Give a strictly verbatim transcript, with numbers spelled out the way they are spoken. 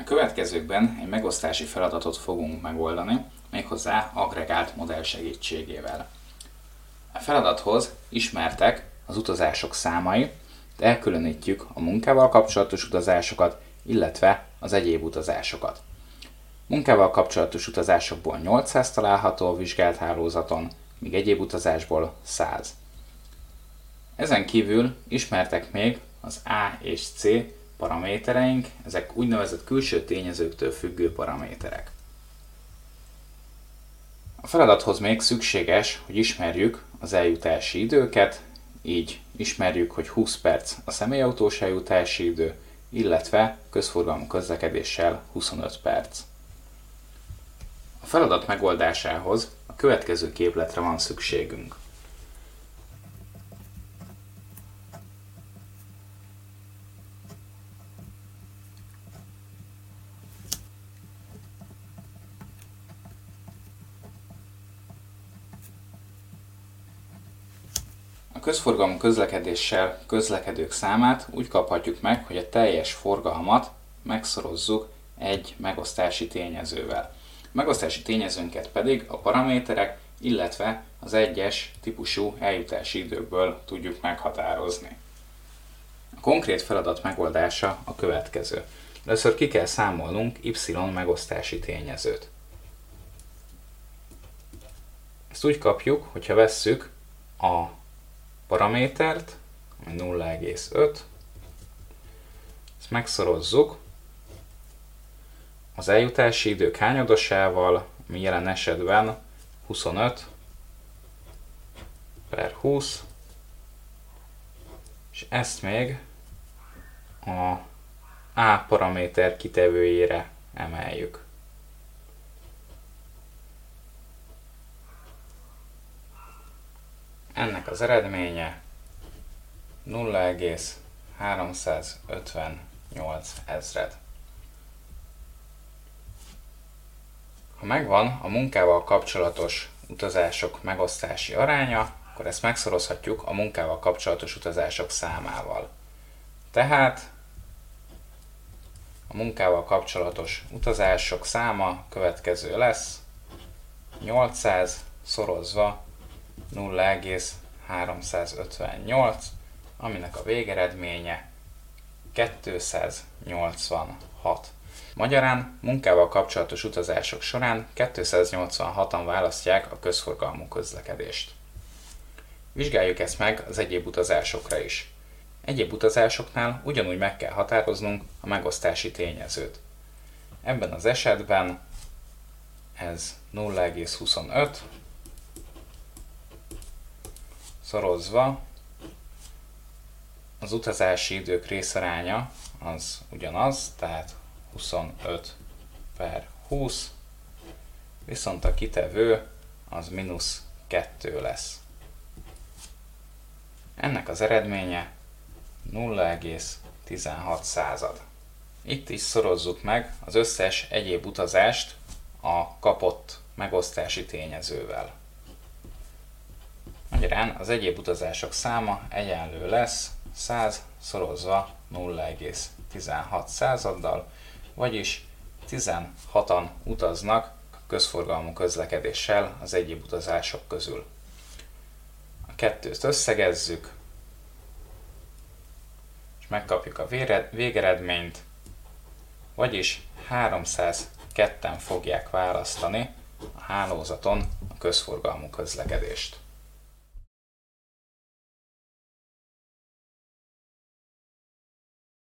következőkben egy megosztási feladatot fogunk megoldani, méghozzá agregált modell segítségével. A feladathoz ismertek az utazások számai, de elkülönítjük a munkával kapcsolatos utazásokat, illetve az egyéb utazásokat. Munkával kapcsolatos utazásokból nyolcszáz található a vizsgált hálózaton, míg egyéb utazásból száz. Ezen kívül ismertek még az A és C paramétereink, ezek úgynevezett külső tényezőktől függő paraméterek. A feladathoz még szükséges, hogy ismerjük az eljutási időket, így ismerjük, hogy húsz perc a személyautós eljutási idő, illetve közforgalmú közlekedéssel huszonöt perc. A feladat megoldásához a következő képletre van szükségünk. A közforgalmú közlekedéssel közlekedők számát úgy kaphatjuk meg, hogy a teljes forgalmat megszorozzuk egy megosztási tényezővel. A megosztási tényezőnket pedig a paraméterek, illetve az egyes típusú eljutási időkből tudjuk meghatározni. A konkrét feladat megoldása a következő. Először ki kell számolnunk y megosztási tényezőt. Ezt úgy kapjuk, hogyha vesszük a paramétert, nulla egész öt, ezt megszorozzuk az eljutási idők hányadosával, ami jelen esetben huszonöt per húsz, és ezt még a A paraméter kitevőjére emeljük. Ennek az eredménye nulla egész háromszázötvennyolc ezred. Ha megvan a munkával kapcsolatos utazások megosztási aránya, akkor ezt megszorozhatjuk a munkával kapcsolatos utazások számával. Tehát a munkával kapcsolatos utazások száma következő lesz: nyolcszáz szorozva nulla egész háromszázötvennyolc, aminek a végeredménye kétszáznyolcvanhat. Magyarán munkával kapcsolatos utazások során kétszáznyolcvanhatan választják a közforgalmú közlekedést. Vizsgáljuk ezt meg az egyéb utazásokra is. Egyéb utazásoknál ugyanúgy meg kell határoznunk a megosztási tényezőt. Ebben az esetben ez nulla egész huszonöt szorozva az utazási idők részaránya az ugyanaz, tehát huszonöt per húsz, viszont a kitevő az mínusz kettő lesz. Ennek az eredménye nulla egész tizenhat század. Itt is szorozzuk meg az összes egyéb utazást a kapott megosztási tényezővel. Magyarán az egyéb utazások száma egyenlő lesz száz szorozva nulla egész tizenhat századdal, vagyis tizenhatan utaznak közforgalmú közlekedéssel az egyéb utazások közül. A kettőt összegezzük, és megkapjuk a végeredményt, vagyis háromszázketten fogják választani a hálózaton a közforgalmú közlekedést.